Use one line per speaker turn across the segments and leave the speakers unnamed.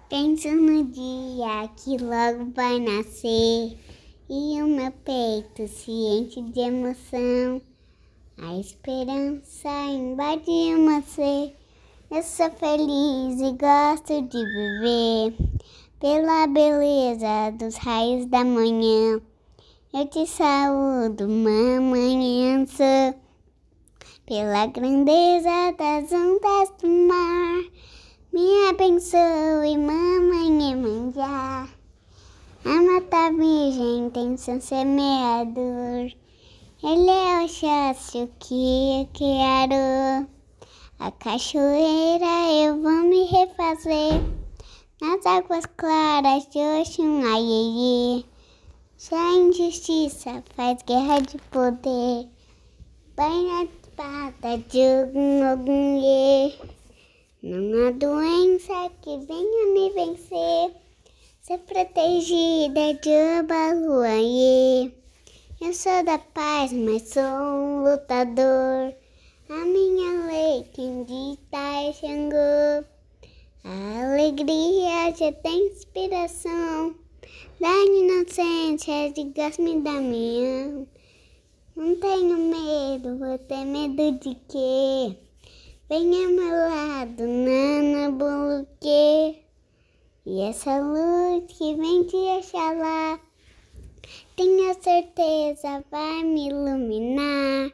Penso no dia que logo vai nascer e o meu peito se enche de emoção. A esperança invade o meu ser. Eu sou feliz e gosto de viver pela beleza dos raios da manhã. Eu te saúdo, mamãe Ança, pela grandeza das ondas do mar. Me abençoe, mamãe Iemanjá. A mata virgem tem seu semeador. Ele é o Oxóssi que eu quero. A cachoeira eu vou me refazer nas águas claras de Oxum Aiê. Se a injustiça faz guerra de poder, vai na espada de Ogum Iê. Não há doença que venha me vencer. Ser protegida de Obaluaiê. Eu sou da paz, mas sou um lutador. A minha lei quem dita é Xangô. A alegria já tem inspiração da inocência de Gosme da minha. Não tenho medo, vou ter medo de quê? Vem ao meu lado, Nana Buluquê. E essa luz que vem de Oxalá, tenho certeza vai me iluminar.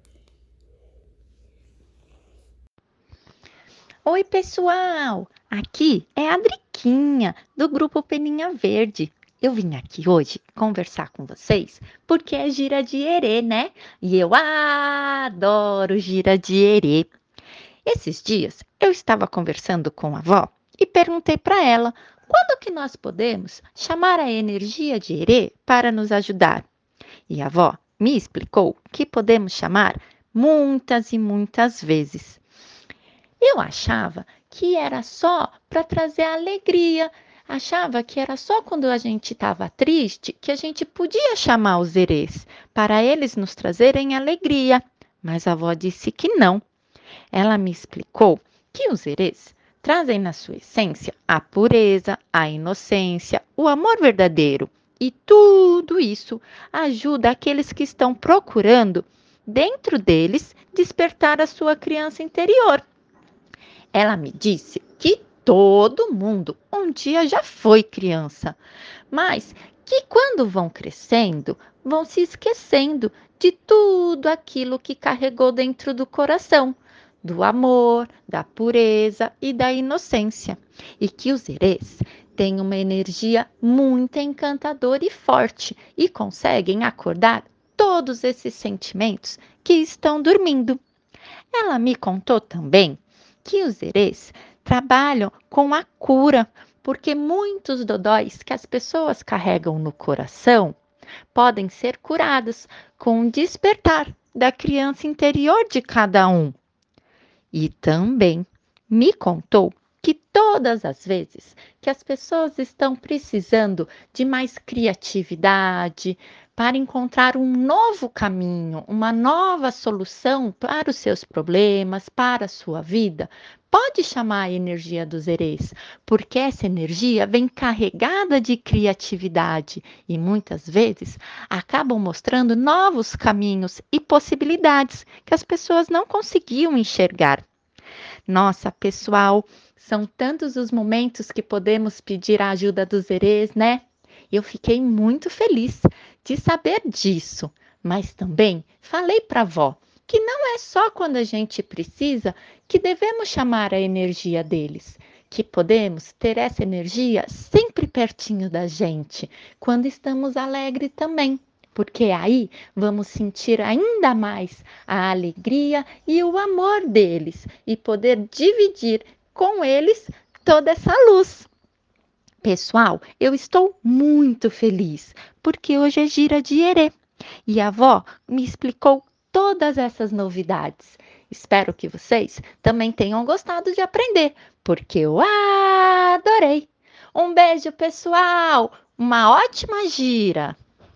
Oi, pessoal! Aqui é a Driquinha, do Grupo Peninha Verde. Eu vim aqui hoje conversar com vocês porque é gira de herê, né? E eu adoro gira de herê. Esses dias eu estava conversando com a avó e perguntei para ela quando que nós podemos chamar a energia de herê para nos ajudar. E a avó me explicou que podemos chamar muitas e muitas vezes. Eu achava que era só para trazer alegria, achava que era só quando a gente estava triste que a gente podia chamar os herês, para eles nos trazerem alegria. Mas a avó disse que não. Ela me explicou que os herês trazem na sua essência a pureza, a inocência, o amor verdadeiro. E tudo isso ajuda aqueles que estão procurando, dentro deles, despertar a sua criança interior. Ela me disse que todo mundo um dia já foi criança, mas que quando vão crescendo, vão se esquecendo de tudo aquilo que carregou dentro do coração, do amor, da pureza e da inocência, e que os herês têm uma energia muito encantadora e forte e conseguem acordar todos esses sentimentos que estão dormindo. Ela me contou também que os herês trabalham com a cura, porque muitos dodóis que as pessoas carregam no coração podem ser curados com o despertar da criança interior de cada um. E também me contou que todas as vezes que as pessoas estão precisando de mais criatividade para encontrar um novo caminho, uma nova solução para os seus problemas, para a sua vida, pode chamar a energia dos herês, porque essa energia vem carregada de criatividade e muitas vezes acabam mostrando novos caminhos e possibilidades que as pessoas não conseguiam enxergar. Nossa, pessoal, são tantos os momentos que podemos pedir a ajuda dos herês, né? Eu fiquei muito feliz de saber disso, mas também falei para a avó que não é só quando a gente precisa que devemos chamar a energia deles, que podemos ter essa energia sempre pertinho da gente, quando estamos alegres também, porque aí vamos sentir ainda mais a alegria e o amor deles e poder dividir com eles toda essa luz. Pessoal, eu estou muito feliz porque hoje é gira de herê e a avó me explicou todas essas novidades. Espero que vocês também tenham gostado de aprender, porque eu adorei. Um beijo, pessoal! Uma ótima gira!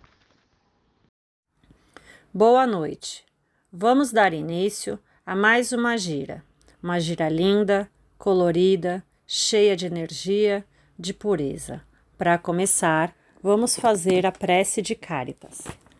Boa noite. Vamos dar início a mais uma gira. Uma gira linda, colorida, cheia de energia, de pureza. Para começar, vamos fazer a prece de Cáritas.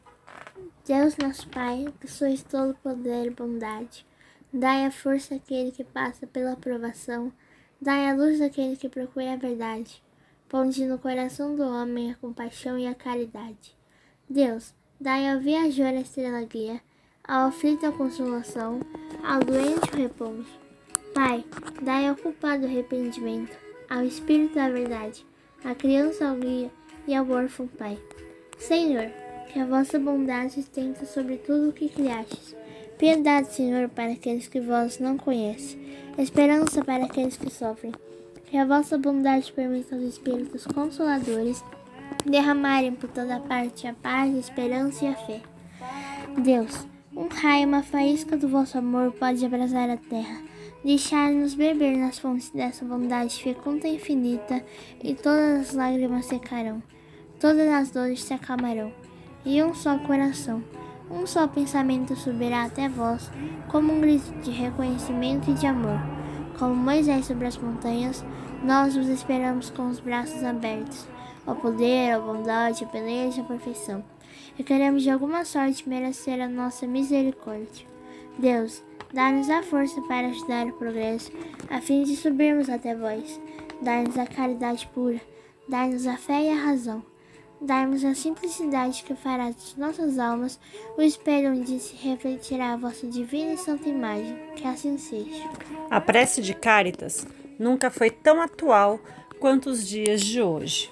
Deus nosso Pai, que sois todo poder e bondade, dai a força àquele que passa pela provação, dai a luz àquele que procura a verdade, ponde no coração do homem a compaixão e a caridade. Deus, dai ao viajor a estrela guia, ao aflito a consolação, ao doente o repouso. Pai, dai ao culpado o arrependimento, ao espírito a verdade, à criança ao guia e ao órfão pai. Senhor, que a vossa bondade estenda sobre tudo o que criastes. Piedade, Senhor, para aqueles que vós não conhecem. Esperança para aqueles que sofrem. Que a vossa bondade permita aos espíritos consoladores derramarem por toda parte a paz, a esperança e a fé. Deus, um raio, uma faísca do vosso amor pode abrasar a terra. Deixai-nos beber nas fontes dessa bondade fecunda e infinita, e todas as lágrimas secarão, todas as dores se acalmarão. E um só coração, um só pensamento subirá até vós, como um grito de reconhecimento e de amor. Como Moisés sobre as montanhas, nós vos esperamos com os braços abertos, ao poder, à bondade, à beleza e à perfeição. E queremos de alguma sorte merecer a nossa misericórdia. Deus, dá-nos a força para ajudar o progresso, a fim de subirmos até vós. Dá-nos a caridade pura, dá-nos a fé e a razão. Dai-nos a simplicidade que fará de nossas almas o espelho onde se refletirá a vossa divina e santa imagem. Que assim seja.
A prece de Cáritas nunca foi tão atual quanto os dias de hoje.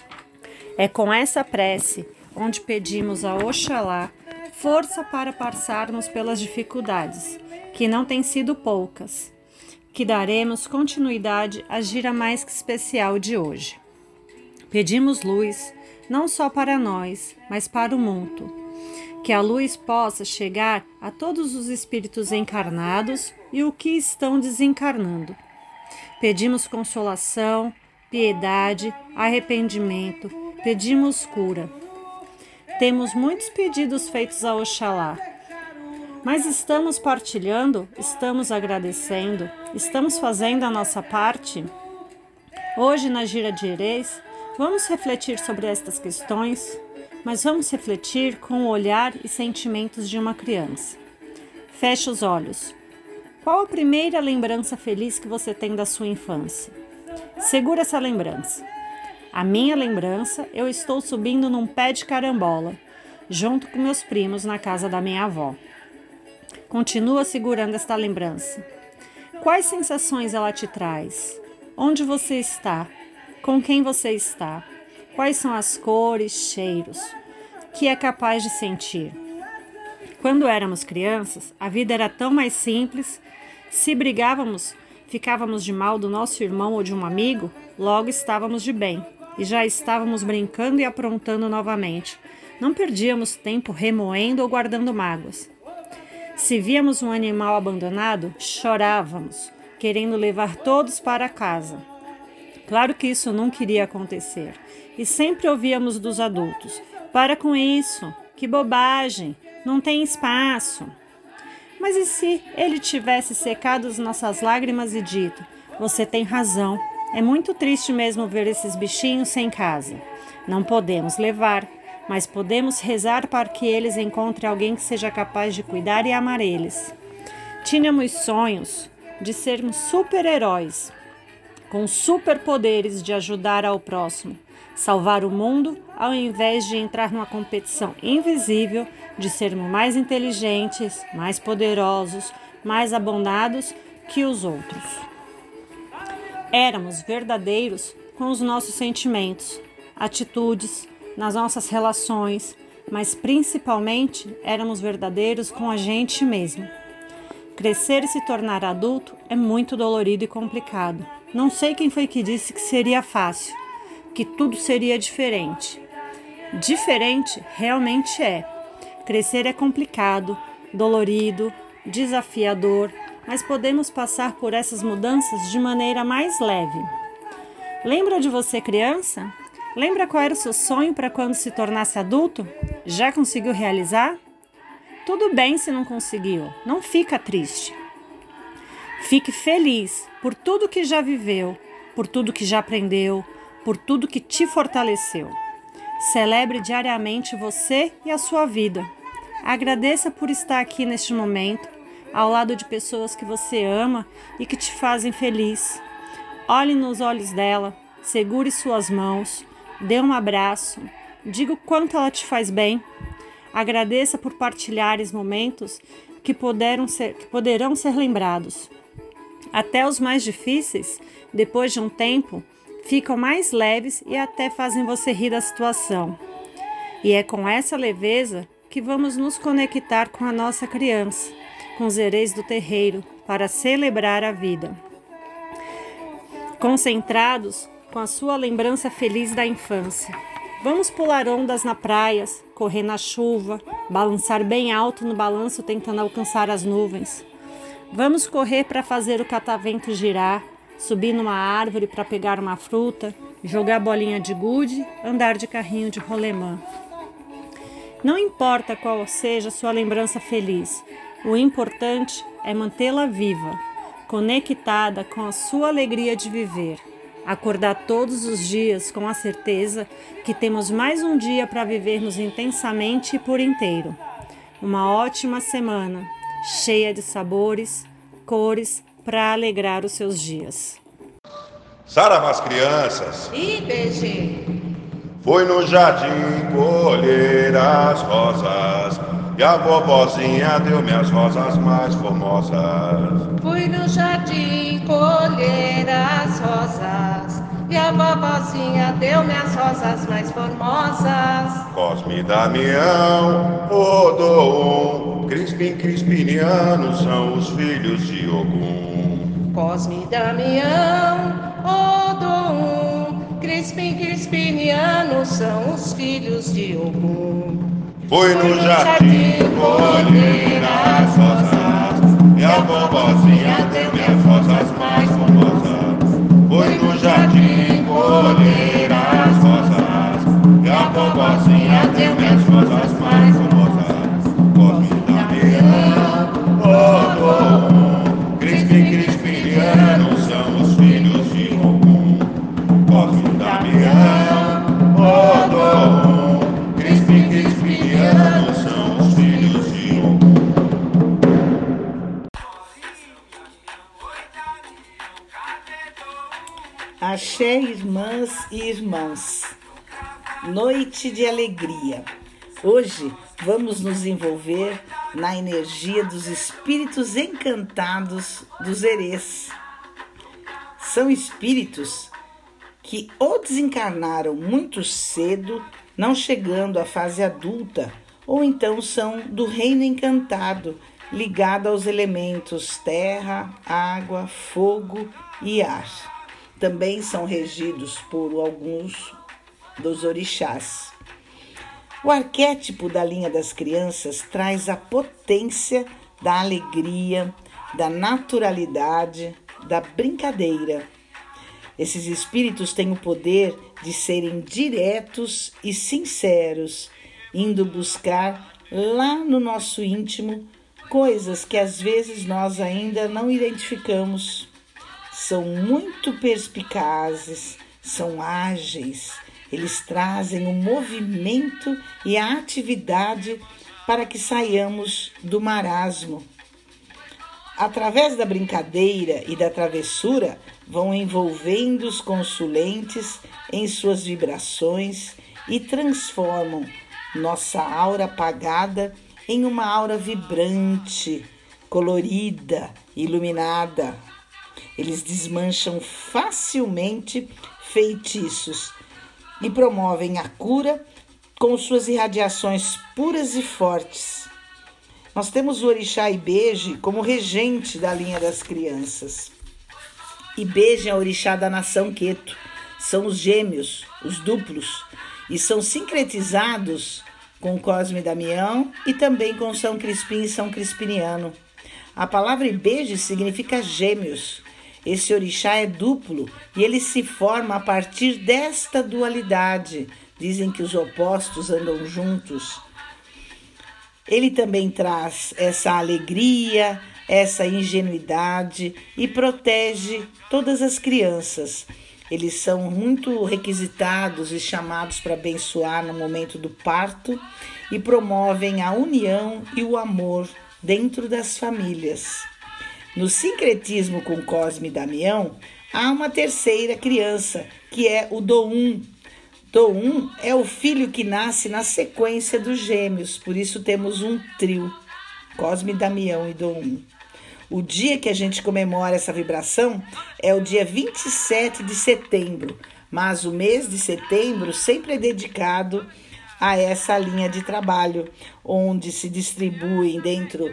É com essa prece onde pedimos a Oxalá força para passarmos pelas dificuldades, que não têm sido poucas, que daremos continuidade à gira mais que especial de hoje. Pedimos luz, não só para nós, mas para o mundo. Que a luz possa chegar a todos os espíritos encarnados e o que estão desencarnando. Pedimos consolação, piedade, arrependimento, pedimos cura. Temos muitos pedidos feitos a Oxalá, mas estamos partilhando, estamos agradecendo, estamos fazendo a nossa parte? Hoje, na Gira de Herês, vamos refletir sobre estas questões, mas vamos refletir com o olhar e sentimentos de uma criança. Feche os olhos. Qual a primeira lembrança feliz que você tem da sua infância? Segura essa lembrança. A minha lembrança, eu estou subindo num pé de carambola, junto com meus primos na casa da minha avó. Continua segurando esta lembrança. Quais sensações ela te traz? Onde você está? Com quem você está? Quais são as cores, cheiros que é capaz de sentir? Quando éramos crianças, a vida era tão mais simples. Se brigávamos, ficávamos de mal do nosso irmão ou de um amigo, logo estávamos de bem e já estávamos brincando e aprontando novamente. Não perdíamos tempo remoendo ou guardando mágoas. Se víamos um animal abandonado, chorávamos, querendo levar todos para casa. Claro que isso nunca iria acontecer. E sempre ouvíamos dos adultos: para com isso, que bobagem, não tem espaço. Mas e se ele tivesse secado as nossas lágrimas e dito: você tem razão, é muito triste mesmo ver esses bichinhos sem casa. Não podemos levar, mas podemos rezar para que eles encontrem alguém que seja capaz de cuidar e amar eles. Tínhamos sonhos de sermos super-heróis, com superpoderes de ajudar ao próximo, salvar o mundo, ao invés de entrar numa competição invisível de sermos mais inteligentes, mais poderosos, mais abonados que os outros. Éramos verdadeiros com os nossos sentimentos, atitudes, nas nossas relações, mas principalmente éramos verdadeiros com a gente mesmo. Crescer e se tornar adulto é muito dolorido e complicado. Não sei quem foi que disse que seria fácil, que tudo seria diferente. Diferente realmente é. Crescer é complicado, dolorido, desafiador, mas podemos passar por essas mudanças de maneira mais leve. Lembra de você criança? Lembra qual era o seu sonho para quando se tornasse adulto? Já conseguiu realizar? Tudo bem se não conseguiu, não fica triste. Fique feliz por tudo que já viveu, por tudo que já aprendeu, por tudo que te fortaleceu. Celebre diariamente você e a sua vida. Agradeça por estar aqui neste momento, ao lado de pessoas que você ama e que te fazem feliz. Olhe nos olhos dela, segure suas mãos, dê um abraço, diga o quanto ela te faz bem. Agradeça por partilhares momentos que poderão ser lembrados. Até os mais difíceis, depois de um tempo, ficam mais leves e até fazem você rir da situação. E é com essa leveza que vamos nos conectar com a nossa criança, com os hereis do terreiro, para celebrar a vida. Concentrados com a sua lembrança feliz da infância. Vamos pular ondas na praia, correr na chuva, balançar bem alto no balanço tentando alcançar as nuvens. Vamos correr para fazer o catavento girar, subir numa árvore para pegar uma fruta, jogar bolinha de gude, andar de carrinho de rolemã. Não importa qual seja a sua lembrança feliz, o importante é mantê-la viva, conectada com a sua alegria de viver. Acordar todos os dias com a certeza que temos mais um dia para vivermos intensamente e por inteiro. Uma ótima semana, cheia de sabores, cores, para alegrar os seus dias.
Saravá as crianças.
IBG.
Foi no jardim colher as rosas e a vovozinha deu-me as rosas mais formosas.
Fui no jardim colher as rosas e a vovozinha deu-me as rosas mais formosas.
Cosme e Damião, Odoum, Crispim, Crispiniano são os filhos de Ogum.
Cosme e Damião, Odom, Crispim, Crispiniano são os filhos de Ogum.
Foi no jardim colher as rosas e a vovozinha deu-me as rosas mais formosas. Foi no jardim colher as rosas e a vovozinha deu-me as rosas mais formosas. Cosme e Damião, Odom, Crispim, Crispiniano são os filhos de Ogum. Cosme e Damião, Odom, Crispim, Crispiniano são os filhos de Ogum.
Axé, irmãs e irmãos, noite de alegria. Hoje vamos nos envolver na energia dos espíritos encantados dos herês. São espíritos que ou desencarnaram muito cedo, não chegando à fase adulta, ou então são do reino encantado, ligado aos elementos terra, água, fogo e ar. Também são regidos por alguns dos orixás. O arquétipo da linha das crianças traz a potência da alegria, da naturalidade, da brincadeira. Esses espíritos têm o poder de serem diretos e sinceros, indo buscar lá no nosso íntimo coisas que às vezes nós ainda não identificamos. São muito perspicazes, são ágeis, eles trazem o movimento e a atividade para que saiamos do marasmo. Através da brincadeira e da travessura, vão envolvendo os consulentes em suas vibrações e transformam nossa aura apagada em uma aura vibrante, colorida, iluminada. Eles desmancham facilmente feitiços e promovem a cura com suas irradiações puras e fortes. Nós temos o orixá Ibeje como regente da linha das crianças. Ibeje é o orixá da nação Queto. São os gêmeos, os duplos, e são sincretizados com Cosme e Damião e também com São Crispim e São Crispiniano. A palavra Ibeje significa gêmeos. Esse orixá é duplo e ele se forma a partir desta dualidade. Dizem que os opostos andam juntos. Ele também traz essa alegria, essa ingenuidade e protege todas as crianças. Eles são muito requisitados e chamados para abençoar no momento do parto e promovem a união e o amor dentro das famílias. No sincretismo com Cosme e Damião, há uma terceira criança, que é o Doum. Doum é o filho que nasce na sequência dos gêmeos, por isso temos um trio, Cosme, Damião e Doum. O dia que a gente comemora essa vibração é o dia 27 de setembro, mas o mês de setembro sempre é dedicado a essa linha de trabalho, onde se distribuem dentro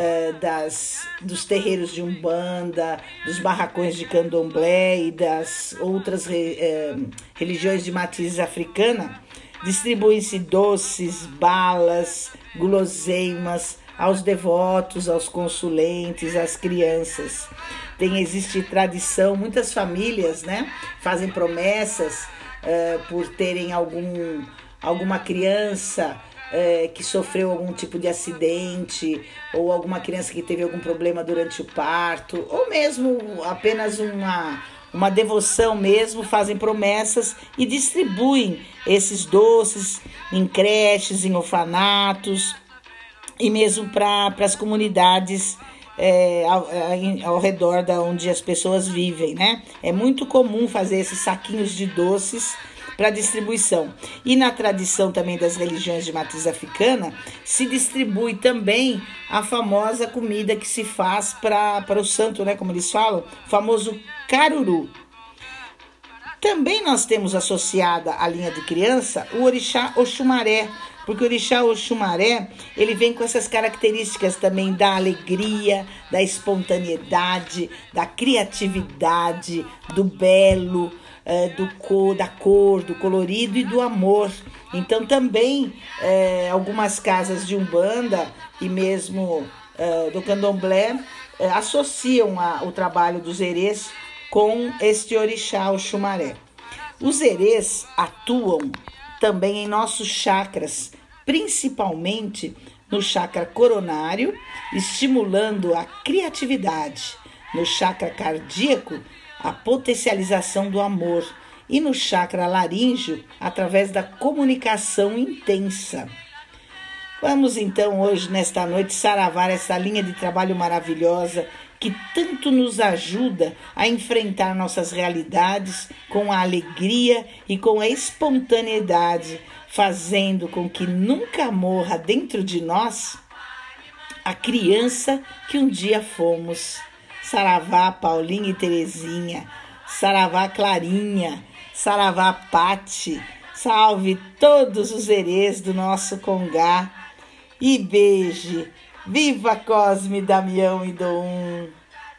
dos terreiros de Umbanda, dos barracões de Candomblé e das outras religiões de matriz africana, distribuem-se doces, balas, guloseimas aos devotos, aos consulentes, às crianças. Existe tradição, muitas famílias, né, fazem promessas por terem alguma criança que sofreu algum tipo de acidente, ou alguma criança que teve algum problema durante o parto, ou mesmo apenas uma devoção mesmo, fazem promessas e distribuem esses doces em creches, em orfanatos e mesmo para as comunidades ao redor da onde as pessoas vivem, né? É muito comum fazer esses saquinhos de doces para distribuição. E na tradição também das religiões de matriz africana, se distribui também a famosa comida que se faz para o santo, né, como eles falam, o famoso caruru. Também nós temos associada à linha de criança o orixá Oxumaré, porque o orixá Oxumaré, ele vem com essas características também da alegria, da espontaneidade, da criatividade, do belo, da cor, do colorido e do amor. Então também algumas casas de Umbanda e mesmo do Candomblé associam o trabalho dos erês com este orixá Oxumaré. Os erês atuam também em nossos chakras, principalmente no chakra coronário, estimulando a criatividade, no chakra cardíaco, a potencialização do amor, e no chakra laríngeo, através da comunicação intensa. Vamos então hoje, nesta noite, saravar essa linha de trabalho maravilhosa que tanto nos ajuda a enfrentar nossas realidades com a alegria e com a espontaneidade, fazendo com que nunca morra dentro de nós a criança que um dia fomos. Saravá Paulinha e Terezinha, saravá Clarinha, saravá Pati, salve todos os erês do nosso Congá e beije. Viva Cosme, Damião e Doum.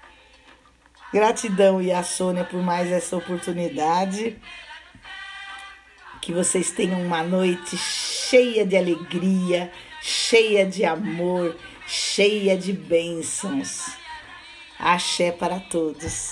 Gratidão, e a Sônia, por mais essa oportunidade. Que vocês tenham uma noite cheia de alegria, cheia de amor, cheia de bênçãos. Axé para todos.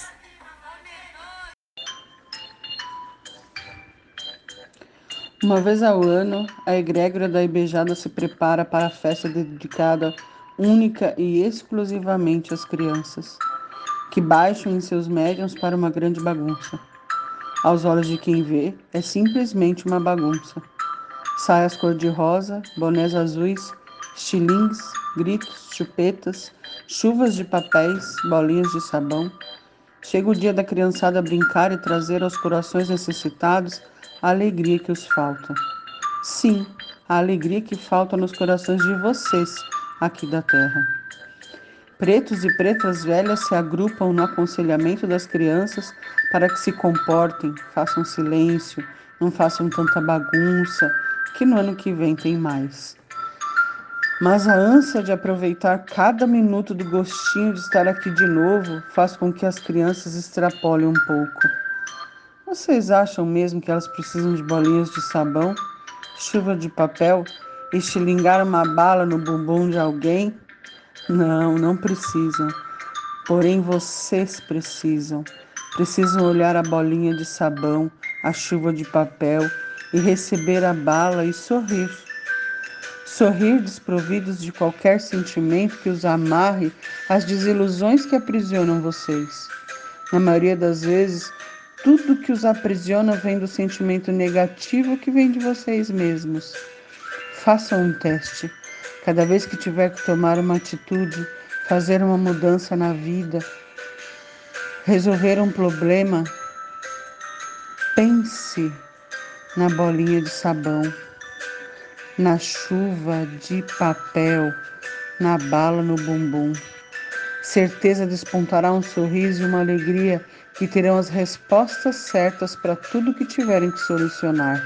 Uma vez ao ano, a egrégora da Ibejada se prepara para a festa dedicada única e exclusivamente às crianças, que baixam em seus médiuns para uma grande bagunça. Aos olhos de quem vê, é simplesmente uma bagunça. Saias cor-de-rosa, bonés azuis, estilingues, gritos, chupetas, chuvas de papéis, bolinhas de sabão. Chega o dia da criançada brincar e trazer aos corações necessitados a alegria que os falta. Sim, a alegria que falta nos corações de vocês aqui da terra. Pretos e pretas velhas se agrupam no aconselhamento das crianças para que se comportem, façam silêncio, não façam tanta bagunça, que no ano que vem tem mais. Mas a ânsia de aproveitar cada minuto do gostinho de estar aqui de novo faz com que as crianças extrapolem um pouco. Vocês acham mesmo que elas precisam de bolinhas de sabão, chuva de papel, estilingar uma bala no bumbum de alguém? Não, não precisam. Porém, vocês precisam. Precisam olhar a bolinha de sabão, a chuva de papel e receber a bala e sorrir. Sorrir desprovidos de qualquer sentimento que os amarre às desilusões que aprisionam vocês. Na maioria das vezes, Tudo que os aprisiona vem do sentimento negativo que vem de vocês mesmos. Façam um teste. Cada vez que tiver que tomar uma atitude, fazer uma mudança na vida, resolver um problema, pense na bolinha de sabão, na chuva de papel, na bala no bumbum. Certeza despontará um sorriso e uma alegria que terão as respostas certas para tudo que tiverem que solucionar.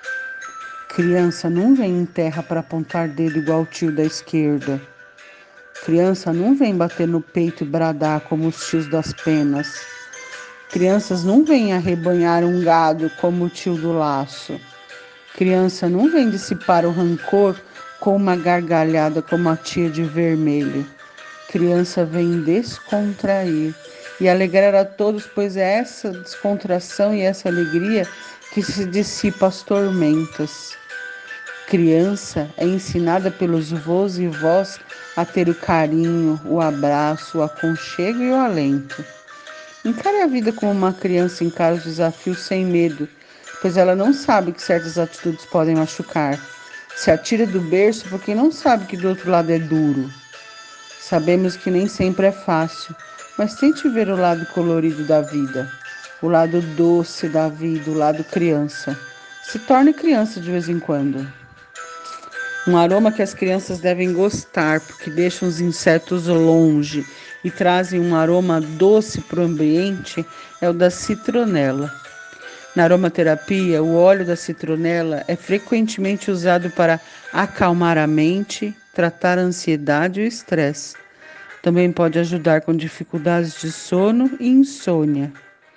Criança não vem em terra para apontar dedo igual o tio da esquerda. Criança não vem bater no peito e bradar como os tios das penas. Crianças não vêm arrebanhar um gado como o tio do laço. Criança não vem dissipar o rancor com uma gargalhada como a tia de vermelho. Criança vem descontrair e alegrar a todos, pois é essa descontração e essa alegria que se dissipa as tormentas. Criança é ensinada pelos vós e vós a ter o carinho, o abraço, o aconchego e o alento. Encare a vida como uma criança encara os desafios sem medo, pois ela não sabe que certas atitudes podem machucar. Se atira do berço porque não sabe que do outro lado é duro. Sabemos que nem sempre é fácil, mas tente ver o lado colorido da vida, o lado doce da vida, o lado criança. Se torne criança de vez em quando. Um aroma que as crianças devem gostar, porque deixam os insetos longe e trazem um aroma doce para o ambiente, é o da citronela. Na aromaterapia, o óleo da citronela é frequentemente usado para acalmar a mente, tratar a ansiedade e o estresse. Também pode ajudar com dificuldades de sono e insônia.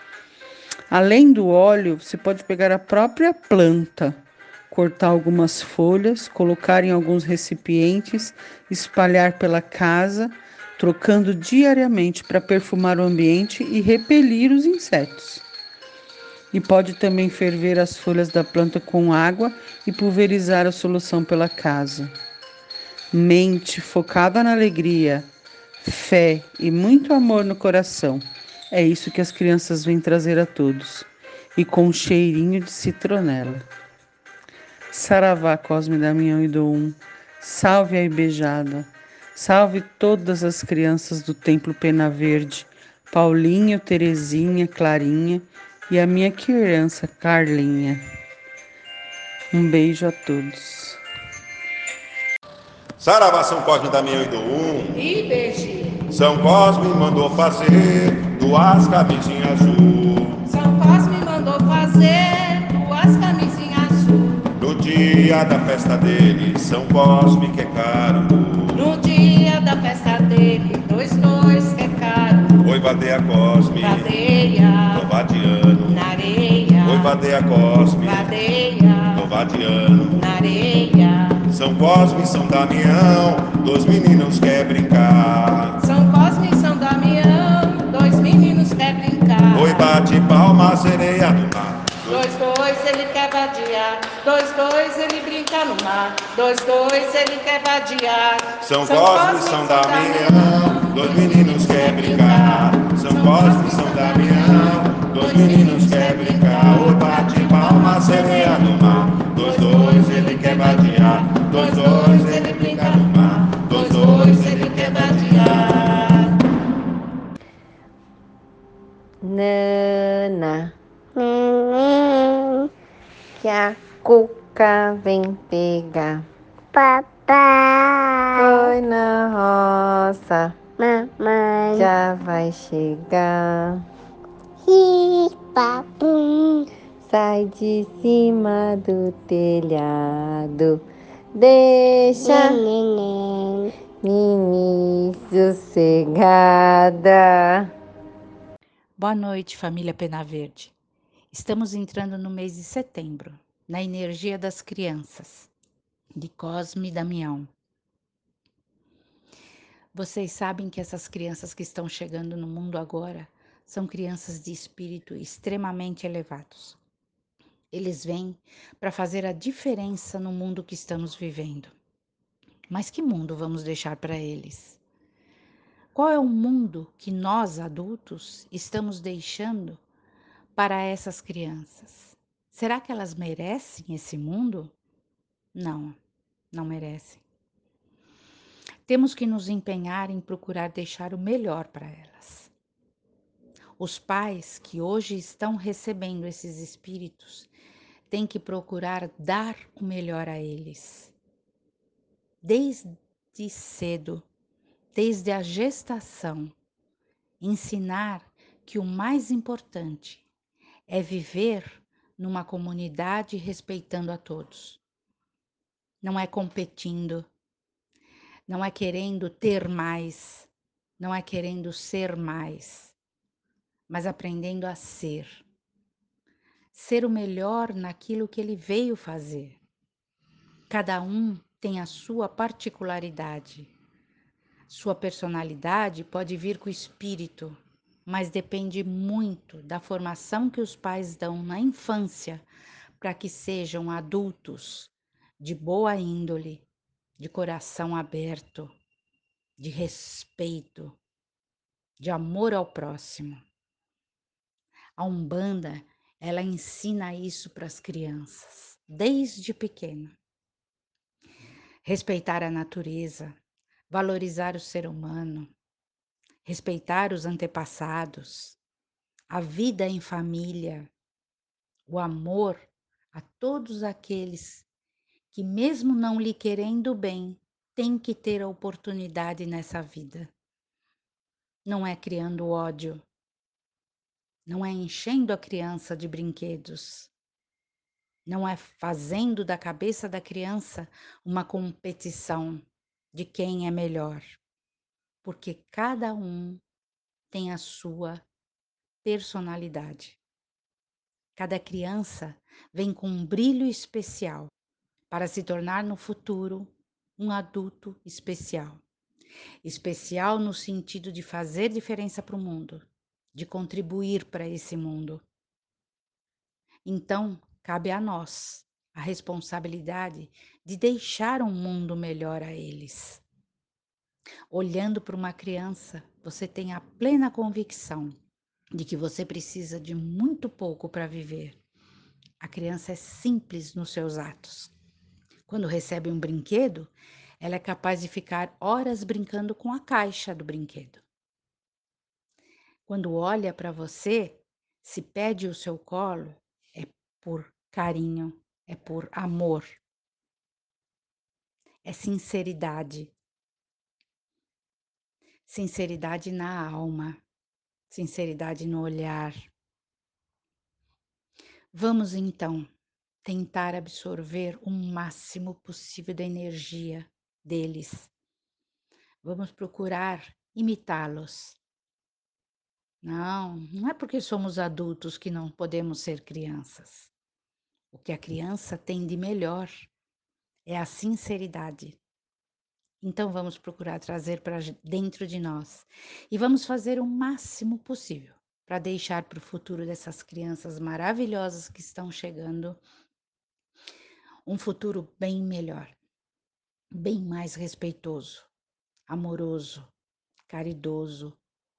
Além do óleo, você pode pegar a própria planta, cortar algumas folhas, colocar em alguns recipientes, espalhar pela casa, trocando diariamente para perfumar o ambiente e repelir os insetos. E pode também ferver as folhas da planta com água e pulverizar a solução pela casa. Mente focada na alegria, fé e muito amor no coração. É isso que as crianças vêm trazer a todos. E com um cheirinho de citronela. Saravá, Cosme, Damião e Doum. Salve a Ibejada. Salve todas as crianças do Templo Pena Verde. Paulinho, Terezinha, Clarinha e a minha criança, Carlinha. Um beijo a todos.
Saravá, São Cosme, Damião e Doum.
E beijinho.
São Cosme mandou fazer 2 camisinhas azul.
São Cosme mandou fazer 2 camisinhas azul.
No dia da festa dele, São Cosme que é caro.
No dia da festa dele, 2 que é caro.
Oi, vadeia Cosme,
Vadeia,
tô vadiando.
na areia.
Oi, vadeia Cosme,
Vadeia,
tô vadiando.
na areia.
São Cosme e São Damião, 2 meninos quer brincar.
São Cosme e São Damião, 2 meninos quer brincar.
Oi, bate palma, sereia do mar.
2 ele quer vadiar. 2 ele brinca no mar. 2 ele quer vadiar.
São Cosme e São Damião, 2 meninos quer brincar. São Cosme e São Damião, 2 meninos quer brincar. Oi, bate palma, sereia do mar. 2 ele quer vadiar. 2 ele brinca no mar. 2 ele quer vadiar.
Nana, que a cuca vem pegar.
Papai,
Foi na roça,
mamãe,
já vai chegar.
papum,
Sai de cima do telhado, deixa
neném.
Mimi sossegada.
Boa noite, família Pena Verde. Estamos entrando no mês de setembro, na energia das crianças, de Cosme e Damião. Vocês sabem que essas crianças que estão chegando no mundo agora são crianças de espírito extremamente elevados. Eles vêm para fazer a diferença no mundo que estamos vivendo. Mas que mundo vamos deixar para eles? Qual é o mundo que nós, adultos, estamos deixando para essas crianças? Será que elas merecem esse mundo? Não, não merecem. Temos que nos empenhar em procurar deixar o melhor para elas. Os pais que hoje estão recebendo esses espíritos têm que procurar dar o melhor a eles. Desde cedo, desde a gestação, ensinar que o mais importante é viver numa comunidade respeitando a todos. Não é competindo, não é querendo ter mais, não é querendo ser mais, mas aprendendo a ser. Ser o melhor naquilo que ele veio fazer. Cada um tem a sua particularidade. Sua personalidade pode vir com o espírito, mas depende muito da formação que os pais dão na infância para que sejam adultos de boa índole, de coração aberto, de respeito, de amor ao próximo. A Umbanda, ela ensina isso para as crianças, desde pequena. Respeitar a natureza, valorizar o ser humano, respeitar os antepassados, a vida em família, o amor a todos aqueles que, mesmo não lhe querendo bem, têm que ter a oportunidade nessa vida. Não é criando ódio, não é enchendo a criança de brinquedos, não é fazendo da cabeça da criança uma competição de quem é melhor, porque cada um tem a sua personalidade. Cada criança vem com um brilho especial para se tornar no futuro um adulto especial. Especial no sentido de fazer diferença para o mundo, de contribuir para esse mundo. Então, cabe a nós a responsabilidade de deixar um mundo melhor a eles. Olhando para uma criança, você tem a plena convicção de que você precisa de muito pouco para viver. A criança é simples nos seus atos. Quando recebe um brinquedo, ela é capaz de ficar horas brincando com a caixa do brinquedo. Quando olha para você, se pede o seu colo, é por carinho, é por amor. É sinceridade. Sinceridade na alma, sinceridade no olhar. Vamos então tentar absorver o máximo possível da energia deles. Vamos procurar imitá-los. Não é porque somos adultos que não podemos ser crianças. O que a criança tem de melhor é a sinceridade. Então vamos procurar trazer para dentro de nós e vamos fazer o máximo possível para deixar para o futuro dessas crianças maravilhosas que estão chegando um futuro bem melhor, bem mais respeitoso, amoroso, caridoso,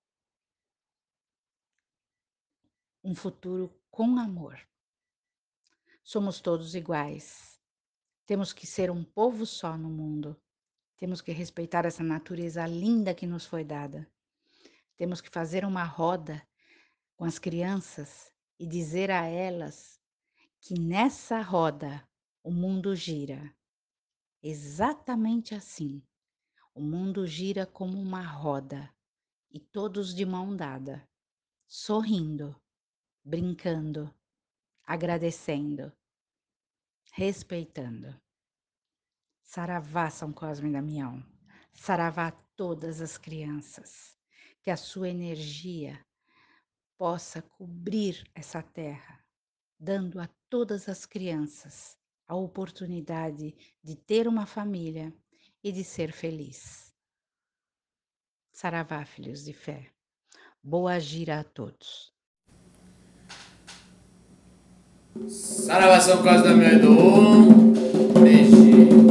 um futuro com amor. Somos todos iguais. Temos que ser um povo só no mundo. Temos que respeitar essa natureza linda que nos foi dada. Temos que fazer uma roda com as crianças e dizer a elas que nessa roda o mundo gira. Exatamente assim. O mundo gira como uma roda e todos de mão dada, sorrindo, brincando, agradecendo, respeitando. Saravá, São Cosme e Damião. Saravá a todas as crianças. Que a sua energia possa cobrir essa terra, dando a todas as crianças a oportunidade de ter uma família e de ser feliz. Saravá, filhos de fé. Boa gira a todos.
Saravá, São Cosme e Damião. Beijinho.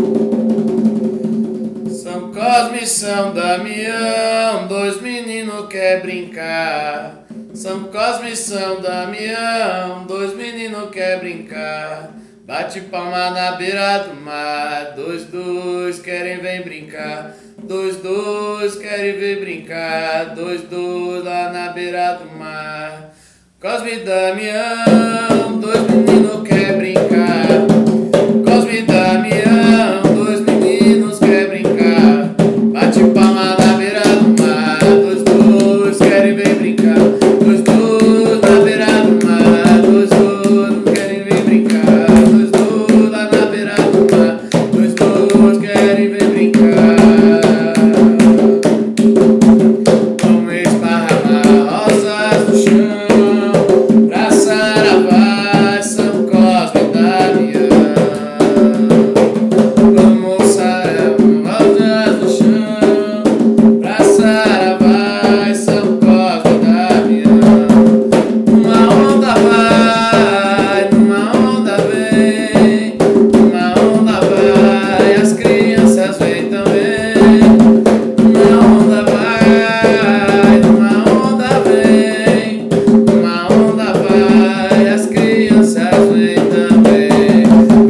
São Cosme e São Damião, dois meninos quer brincar. São Cosme e São Damião, dois meninos quer brincar. Bate palma na beira do mar, dois querem ver brincar. Dois querem ver brincar, dois lá na beira do mar. Cosme e Damião, dois meninos quer brincar. Cosme e Damião, dois meninos quer brincar. Bate palma na beira do mar, dois querem ver brincar. Dois na beira do mar, dois querem ver brincar. Dois lá na beira do mar, dois querem ver brincar. Vamos esparramar rosas no chão, pra Saravá, São Cosme e Damião. Vamos esparramar rosas no chão, pra Saravá, São Cosme e Damião. Uma onda vai, numa onda vem, uma onda vai, as crianças vêm também. Uma onda vai, numa onda vem, uma onda vai, as crianças vêm também.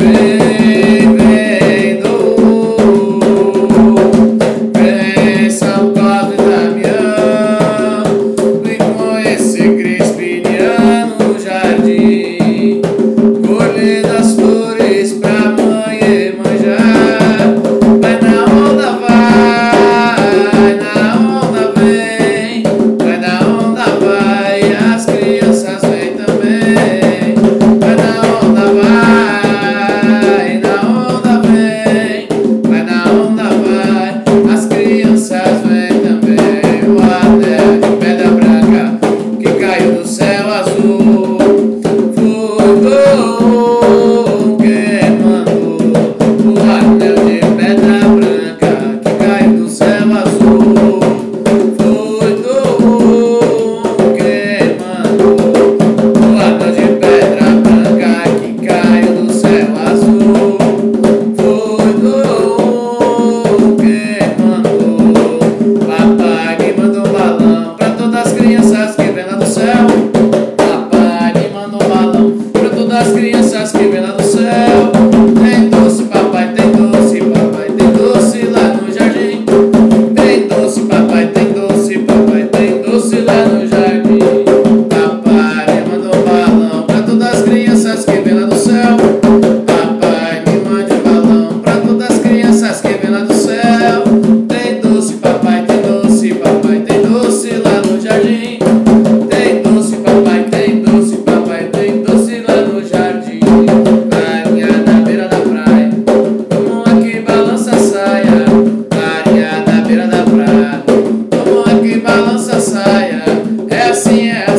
Vem São Cosme e Damião, vem com esse crispiniano no jardim, colhendo as flores pra mãe manjar. Vai na onda vai, na onda vem, vai na onda vai, as crianças vêm também. Vai na onda vai, na onda vem, vai na onda vai, as crianças vêm também. O anel de pedra branca que caiu do céu azul foi Dom quem mandou. O anel de pedra branca que caiu do céu azul foi Dom quem mandou. O anel de pedra branca que caiu do céu azul foi Dom quem mandou. Papai me mandou um balão pra todas as crianças que vem lá do céu. Papai me mandou um balão pra todas as crianças que vem lá do céu. Tem doce, papai tem doce lá no jardim. Tem doce, papai tem doce lá no jardim. Papai me mandou um balão pra todas as crianças que vem lá do céu. Papai me mande um balão pra todas as crianças que vem lá do céu. Tem doce, papai tem doce lá no jardim. Tem doce, papai tem doce lá no jardim. Clarinha na beira da praia, como aqui balança a saia. Clarinha na beira da praia, como aqui balança a saia. É assim, é